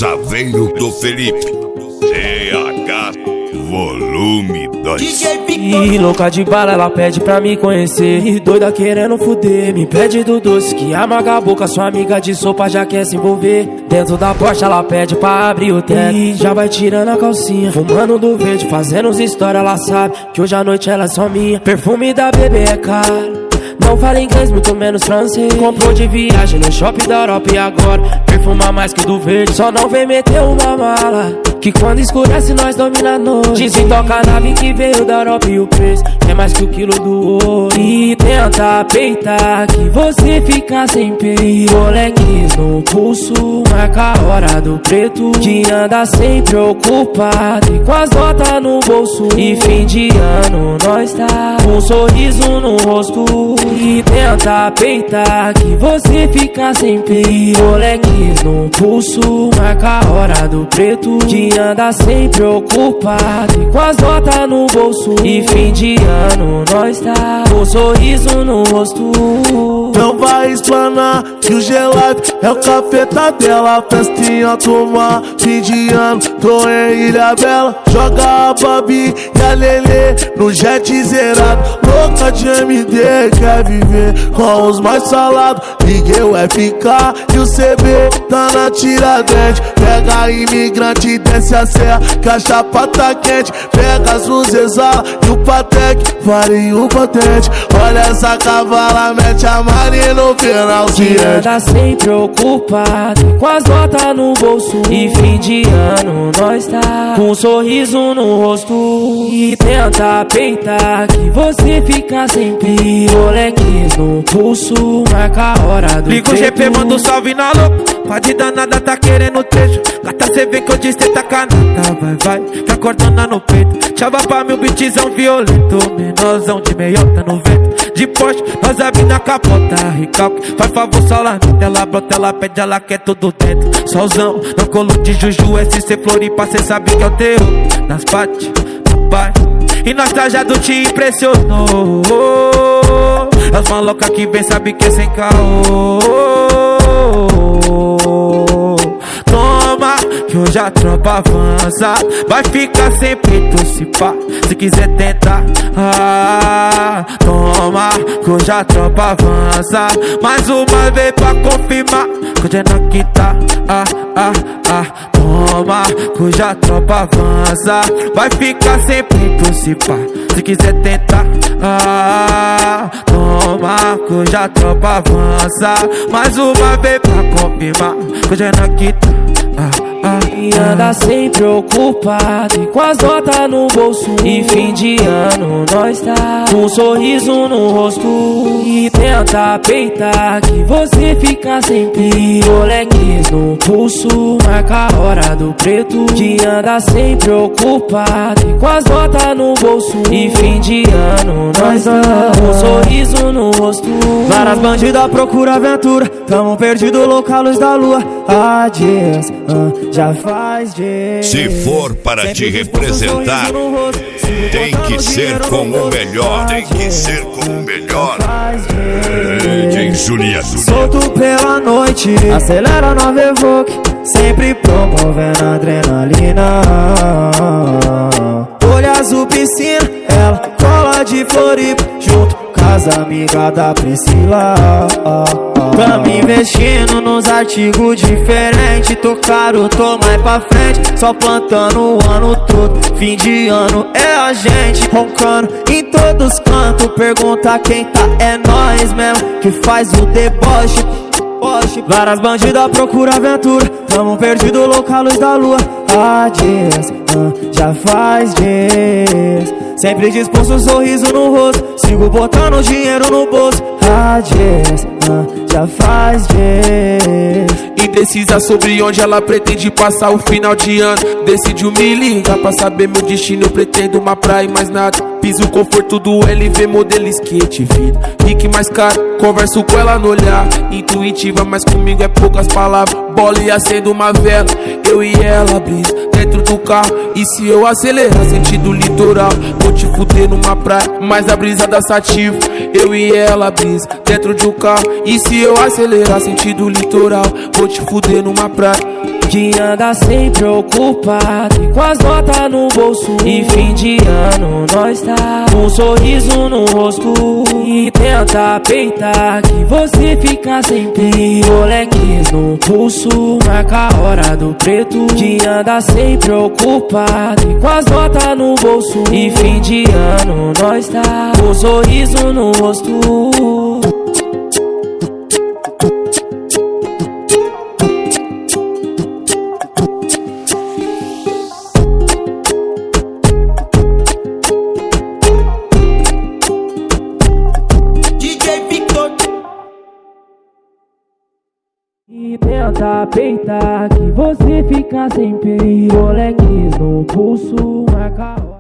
Saveiro do Felipe, CH Volume 2. E louca de bala, ela pede pra me conhecer. E doida querendo fuder, me pede do doce que amaga a boca. Sua amiga de sopa já quer se envolver. Dentro da Porsche ela pede pra abrir o teto e já vai tirando a calcinha, fumando do verde, fazendo uns stories. Ela sabe que hoje à noite ela é só minha. Perfume da bebê é caro, não fala inglês, muito menos francês. Comprou de viagem no shopping da Europa e agora perfuma mais que do verde. Só não vem meter uma mala, que quando escurece nós domina a noite. Desentoca a nave que veio da Europa e o preço é mais que o quilo do ouro. E tenta peitar que você fica sem peito. Rolex no pulso, marca a hora do preto, que anda sempre ocupado e com as notas no bolso. E fim de ano nós tá com um sorriso no rosto. E tenta peitar que você fica sem peito. Rolex no pulso, marca a hora do preto, que anda sempre ocupado e com as notas no bolso. E fim de ano nós tá com um sorriso no rosto. Não vai explanar que o G-Life é o capeta dela. Festinha tomar, fim de ano, tô em Ilha Bela. Joga a Babi e a Lelê no jet zerado. Louca de MD, quer viver com os mais salados. Liguei o FK e o CB tá na Tiradentes. Pega a imigrante, desce a serra, que a chapa tá quente. Pega as luzes, exala e o Patek, vale o potente. Olha essa cavala, mete a Mari no finalzinho. Que anda sempre ocupado com as notas no bolso. E fim de ano nós tá com um sorriso no rosto. E tenta peitar que você fica sem pico. Rolex no pulso, marca a hora do liga o GP, manda um salve na louca. Pode danada, tá querendo trecho. Gata, cê vê que eu disse tá canata. Vai, que acordando no peito. Chava pra meu beatzão violento. Menorzão de meiota no vento. De Porsche, nós abre na capota. Recalque, faz favor, só lá ela brota, ela pede, ela quer tudo dentro. Solzão, no colo de Juju, SC Floripa, cê sabe que é o teu. Nas pates, no pai. E nós trajado te impressionou. As malocas que vem sabe que é sem caô. Toma, que hoje a tropa avança. Vai ficar sem peito se pá, se quiser tentar. Toma, que hoje a tropa avança. Mais uma vez pra confirmar que hoje é na quinta. Toma, que hoje a tropa avança. Vai ficar sem peito se pá, se quiser tentar. Toma, que hoje a tropa avança. Mais uma vez pra confirmar que hoje é na quinta. E anda sempre ocupado e com as notas no bolso. E fim de ano nós tá com um sorriso no rosto. E tenta peitar que você fica sem pico. Rolex no pulso, marca a hora do preto, que anda sempre ocupado e com as notas no bolso. E fim de ano nós tá com um sorriso no rosto. Várias bandidas procura aventura, tamo perdido, louca luz da lua. Dias, já faz dias. Se for para te representar, tem que ser com o melhor. Tem que ser com o melhor. DJ Juliano. Solto pela noite, acelera nova Evoque, sempre promovendo adrenalina. Olho azul piscina, ela cola de Floripa, junto com as amigas da Priscila. Tamo investindo nos artigos diferentes. Tô caro, tô mais pra frente, só plantando o ano todo. Fim de ano é a gente roncando em todos os cantos. Pergunta quem tá, é nós mesmo que faz o deboche. Várias bandidas procura aventura, tamo perdido, louca luz da lua. Dias, já faz dias. Sempre disposto, sorriso no rosto, sigo botando dinheiro no bolso. Dias, já faz dias. Indecisa sobre onde ela pretende passar o final de ano. Decidiu me ligar pra saber meu destino. Eu pretendo uma praia e mais nada. Piso conforto do LV, modelo skate, vida Rick mais caro, converso com ela no olhar. Intuitiva, mas comigo é poucas palavras. Bola e acendo uma vela, eu e ela brisa dentro do carro. E se eu acelerar sentido litoral, vou te fuder numa praia, mas a brisa da sativa. Eu e ela brisa dentro de um carro. E se eu acelerar sentido litoral, vou te fuder numa praia. que anda sempre ocupado e com as notas no bolso. E fim de ano nós tá com um sorriso no rosto e tenta peitar que você fica sempre. Moleques no pulso, marca a hora do preto, que anda sempre ocupado e com as notas no bolso. E fim de ano nós tá com um sorriso no rosto. E tenta peitar que você fica sem peito. Moleques no pulso, marca